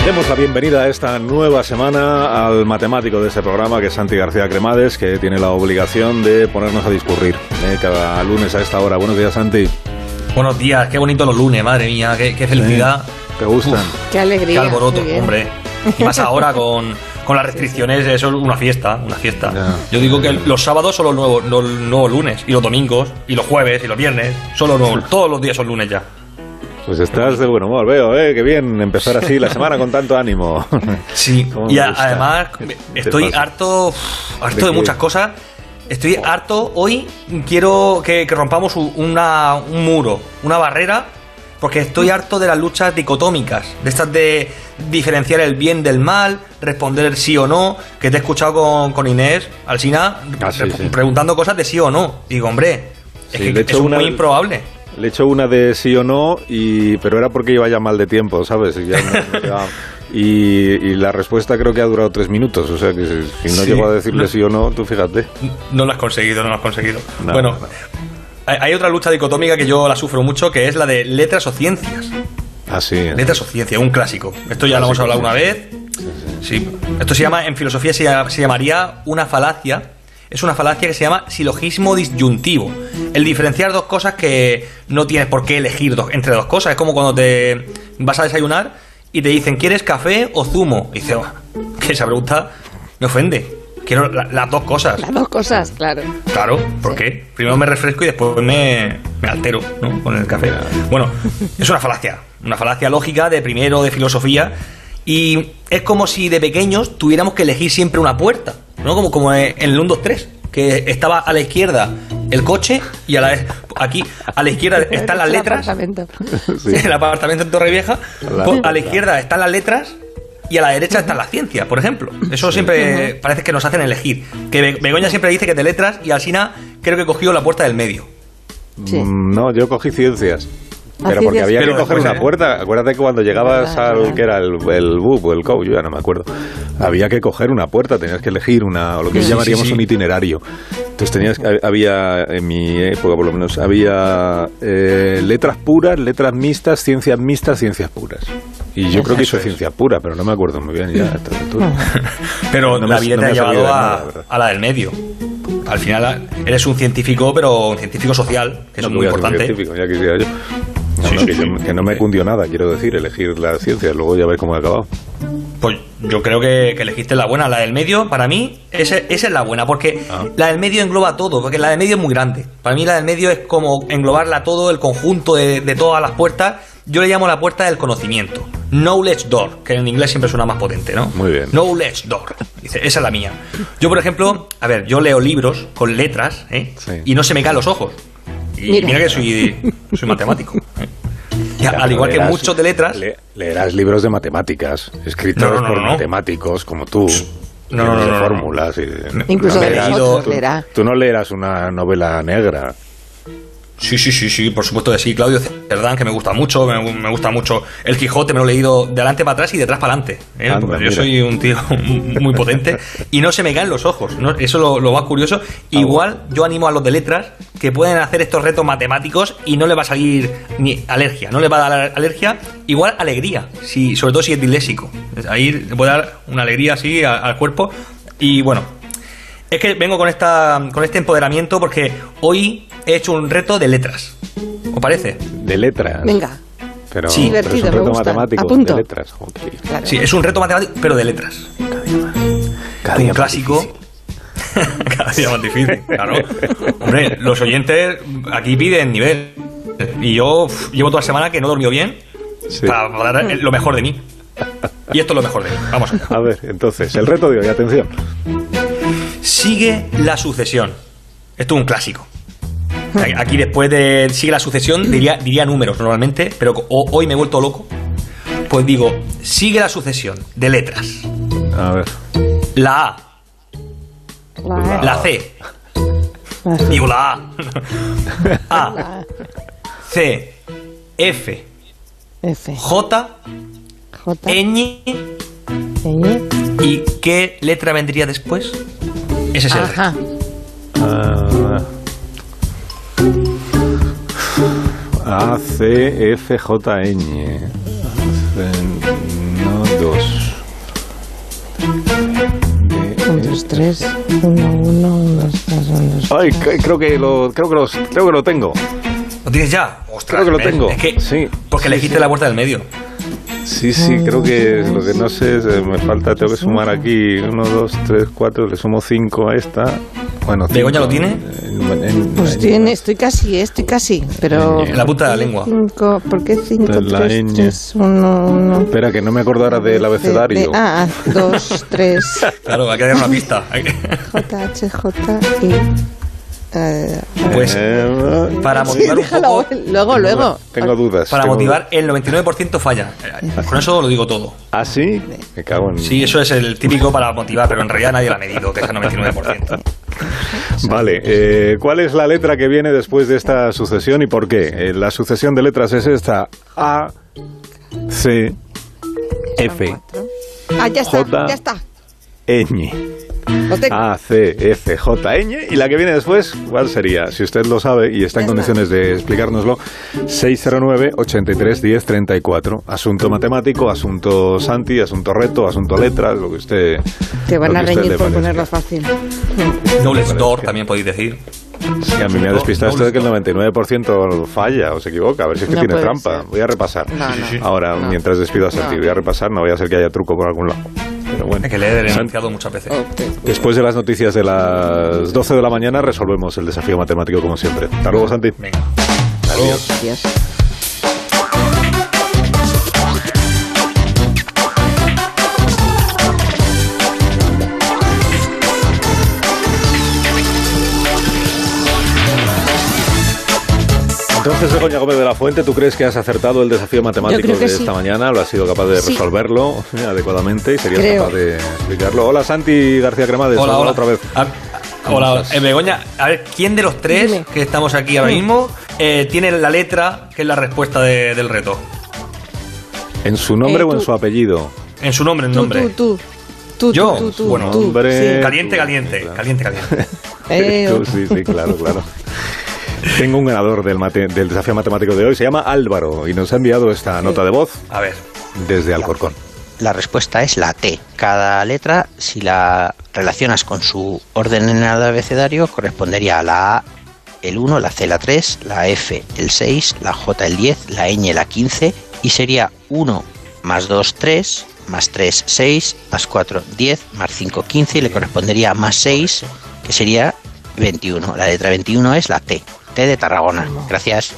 Demos la bienvenida a esta nueva semana al matemático de este programa, que es Santi García Cremades, que tiene la obligación de ponernos a discurrir cada lunes a esta hora. Buenos días, Santi. Buenos días, qué bonito los lunes, madre mía, qué felicidad. ¿Te gustan? Qué alegría. Qué alboroto, hombre. Y más ahora con las restricciones, eso es una fiesta. Ya. Yo digo que los sábados son los nuevos lunes, y los domingos, y los jueves, y los viernes, son los nuevos, todos los días son lunes ya. Pues estás de buen humor, veo, qué bien empezar así la semana con tanto ánimo. Sí, y además estoy harto de muchas cosas. Estoy harto, hoy quiero que rompamos un muro, una barrera, porque estoy harto de las luchas dicotómicas, de estas de diferenciar el bien del mal, responder sí o no, que te he escuchado con Inés Alsina preguntando cosas de sí o no. Digo, hombre, es que es muy improbable. Le he hecho una de sí o no, pero era porque iba ya mal de tiempo, ¿sabes? Y la respuesta creo que ha durado 3 minutos, o sea que si no llego a decirle sí o no, tú fíjate. No lo has conseguido. No, bueno, no. Hay otra lucha dicotómica que yo la sufro mucho, que es la de letras o ciencias. Ah, sí. Letras o ciencias, un clásico. Esto ya lo hemos hablado una vez. Sí. Esto se llama, en filosofía se llamaría una falacia. Es una falacia que se llama silogismo disyuntivo. El diferenciar dos cosas que no tienes por qué elegir entre dos cosas. Es como cuando te vas a desayunar y te dicen, ¿quieres café o zumo? Y dices, que esa pregunta me ofende. Quiero las dos cosas. Las dos cosas, claro. Claro, ¿por qué? Primero me refresco y después me altero, ¿no? Con el café. Bueno, es una falacia lógica de primero de filosofía. Y es como si de pequeños tuviéramos que elegir siempre una puerta, ¿no? Como en el 1, 2, 3, que estaba a la izquierda el coche y aquí a la izquierda están las letras. El apartamento en Torrevieja. A la izquierda están las letras y a la derecha están las ciencias, por ejemplo. Eso siempre parece que nos hacen elegir. Que Begoña siempre dice que de letras, y Alsina creo que cogió la puerta del medio. Sí. No, yo cogí ciencias. Pero porque había que coger una puerta. Acuérdate que cuando llegabas al que era el BUP o el COU, yo ya no me acuerdo, había que coger una puerta, tenías que elegir o lo que llamaríamos un itinerario. Entonces había, en mi época por lo menos, había letras puras, letras mixtas, ciencias puras. Y yo creo que hizo ciencia pura, pero no me acuerdo muy bien ya a esta altura. Pero la vida te ha llevado a la del medio. Al final eres un científico, pero un científico social, que es muy importante. Científico, ya quisiera yo. Que no me cundió nada, quiero decir, elegir la ciencia, luego ya ves cómo he acabado. Pues yo creo que elegiste la buena. La del medio, para mí, esa es la buena, porque la del medio engloba todo, porque la del medio es muy grande. Para mí la del medio es como englobarla todo, el conjunto de todas las puertas. Yo le llamo la puerta del conocimiento. Knowledge door, que en inglés siempre suena más potente, ¿no? Muy bien. Knowledge door. Dice, esa es la mía. Yo, por ejemplo, yo leo libros con letras, y no se me caen los ojos. Y mira que soy matemático. Al igual que muchos de letras. Leerás libros de matemáticas, escritos por matemáticos como tú. No. Fórmulas. Incluso leerá. Tú no leerás una novela negra. Sí, por supuesto que sí. Claudio Cerdán, que me gusta mucho, me gusta mucho El Quijote, me lo he leído de adelante para atrás y de atrás para adelante. Yo soy un tío muy potente y no se me caen los ojos, ¿no? Eso es lo más curioso. Igual yo animo a los de letras que pueden hacer estos retos matemáticos y no les va a salir ni alergia, no les va a dar alergia, igual alegría, sobre todo si es disléxico. Ahí le puede dar una alegría así al cuerpo. Y bueno, es que vengo con este empoderamiento porque hoy he hecho un reto de letras. ¿Os parece? De letras. Venga. Pero, sí, divertido, pero es un reto matemático. Apunto. De letras. Okay. Claro. Sí, es un reto matemático, pero de letras. Cada día un clásico. Cada día más difícil, claro. Hombre, los oyentes aquí piden nivel. Y yo llevo toda la semana que no he dormido bien para dar lo mejor de mí. Y esto es lo mejor de mí. Vamos allá. A ver, entonces, el reto de hoy, atención. Sigue la sucesión. Esto es un clásico. Aquí después de sigue la sucesión diría números normalmente, pero hoy me he vuelto loco. Pues digo, sigue la sucesión de letras. A ver. La A. La C. Digo la A. A. C. F. J. Ñ. ¿Y qué letra vendría después? Ese es el reto. A, C, F, J, Ñ. 1, 2. 3, 1, 1, 2, 3. Ay, creo que lo tengo. ¿Lo tienes ya? Ostras, creo que lo tengo. Es que, sí. Porque elegiste la puerta del medio. Sí, creo que lo que no sé es, me falta, tengo que sumar aquí 1, 2, 3, 4, le sumo 5 a esta. Bueno, ¿Begoña lo tiene? Pues estoy casi, pero... En la punta de la lengua. 5, ¿por qué 5, 3, 3, 1, 1? Espera, que no me acuerdo ahora del abecedario. 2, 3... Claro, hay que dar una pista. J, H, J, I... Pues para motivar un poco. Luego. Tengo dudas. Para motivar, el 99% falla. Con eso lo digo todo. ¿Ah, sí? Me cago en... Sí, eso es el típico para motivar, pero en realidad nadie lo ha medido, que es el 99%. Vale, ¿cuál es la letra que viene después de esta sucesión y por qué? La sucesión de letras es esta: A, C, F, ya J, ya está. Ñ. A, C, F, J, Ñ. Y la que viene después, ¿cuál sería? Si usted lo sabe y está en condiciones de explicárnoslo, 609-83-10-34. Asunto matemático, asunto Santi, asunto reto, asunto letras, lo que usted... Te van a reñir por ponerlo fácil. Knowledge Door, también podéis decir. Sí, a mí me ha despistado esto de que el 99% falla o se equivoca. A ver si es que tiene trampa. Voy a repasar. Ahora, mientras despido a Santi, voy a repasar. No voy a hacer que haya truco por algún lado. Pero bueno. Hay que leer el enunciado muchas veces. Después de las noticias de las 12 de la mañana resolvemos el desafío matemático como siempre. Hasta luego, Santi. Venga. Adiós. Entonces, Begoña Gómez de la Fuente, ¿tú crees que has acertado el desafío matemático de esta mañana? ¿Lo has sido capaz de resolverlo adecuadamente y serías capaz de explicarlo? Hola, Santi García Cremades. Hola. Otra vez. Hola, Begoña. A ver, ¿quién de los tres que estamos aquí ahora mismo tiene la letra que es la respuesta del reto? ¿En su nombre o en su apellido? En su nombre, Tú. Yo, bueno, nombre... Sí. Caliente. Sí, claro. Tengo un ganador del desafío matemático de hoy, se llama Álvaro y nos ha enviado esta nota de voz. A ver. Desde Alcorcón. La respuesta es la T. Cada letra, si la relacionas con su orden en el abecedario, correspondería a la A el 1, la C la 3, la F el 6, la J el 10, la Ñ la 15 y sería 1 más 2, 3, más 3, 6, más 4, 10, más 5, 15 y le correspondería a más 6, que sería 21. La letra 21 es la T. T de Tarragona. Gracias.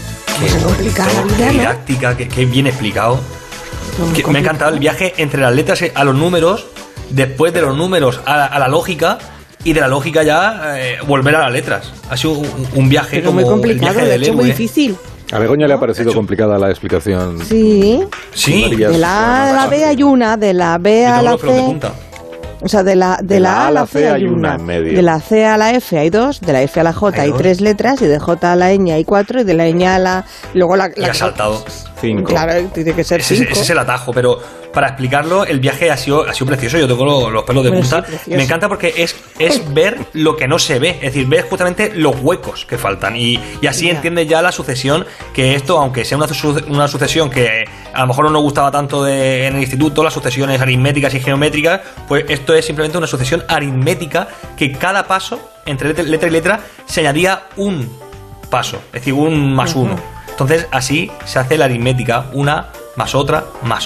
Qué didáctica, qué bien explicado. Me ha encantado el viaje entre las letras a los números, después de los números a la lógica y de la lógica ya volver a las letras. Ha sido un viaje como muy complicado, el viaje del héroe. muy difícil. A Begoña le ha parecido complicada la explicación. Sí. De la A a la B hay una, de la B a la C... O sea, de la A a la C hay una en medio. De la C a la F hay 2, de la F a la J hay 3 letras, y de J a la Ñ hay 4, y de la Ñ a la... Luego y ha saltado 5. Claro, tiene que ser 5. Ese es el atajo, pero para explicarlo, el viaje ha sido precioso. Yo tengo los pelos de punta. Sí, me encanta porque es ver lo que no se ve. Es decir, ver justamente los huecos que faltan. Y así entiendes ya la sucesión, que esto, aunque sea una sucesión que a lo mejor no nos gustaba tanto en el instituto, las sucesiones aritméticas y geométricas, pues esto es simplemente una sucesión aritmética que cada paso, entre letra y letra, se añadía un paso. Es decir, un más uno. Entonces, así se hace la aritmética, una más otra,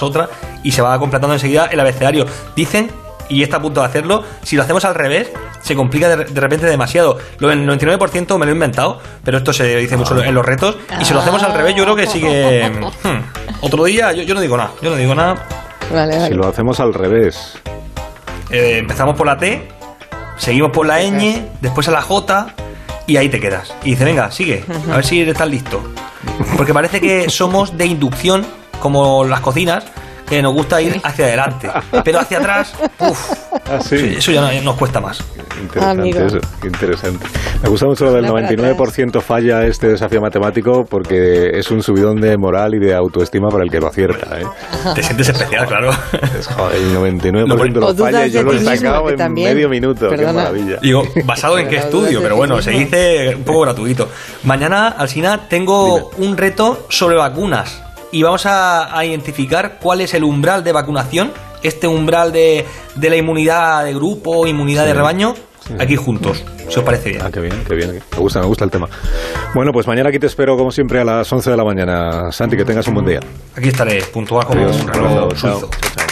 y se va completando enseguida el abecedario. Dicen, y está a punto de hacerlo, si lo hacemos al revés, se complica de repente demasiado. El 99% me lo he inventado, pero esto se dice mucho en los retos, y si lo hacemos al revés, yo creo que sigue... Otro día, yo no digo nada. Vale. Si lo hacemos al revés... empezamos por la T, seguimos por la Ñ, después a la J, y ahí te quedas. Y dice, venga, sigue, a ver si estás listo. Porque parece que somos de inducción, como las cocinas, que nos gusta ir hacia adelante, pero hacia atrás, eso ya nos cuesta más. Interesante eso, interesante. Me gusta mucho lo del 99% falla este desafío matemático, porque es un subidón de moral y de autoestima para el que lo acierta, ¿eh? Te sientes especial, claro. El 99% lo falla y yo lo he sacado en medio minuto. Qué maravilla. Digo, ¿basado en qué estudio? Pero bueno, se dice un poco gratuito. Mañana, Alsina, tengo un reto sobre vacunas. Y vamos a identificar cuál es el umbral de vacunación este umbral de la inmunidad de grupo, inmunidad de rebaño, aquí juntos, si os parece bien. Qué bien, qué bien. Me gusta el tema. Bueno, pues mañana aquí te espero, como siempre, a las 11 de la mañana. Santi, que tengas un buen día. Aquí estaré, puntual como un reloj suizo. Chao.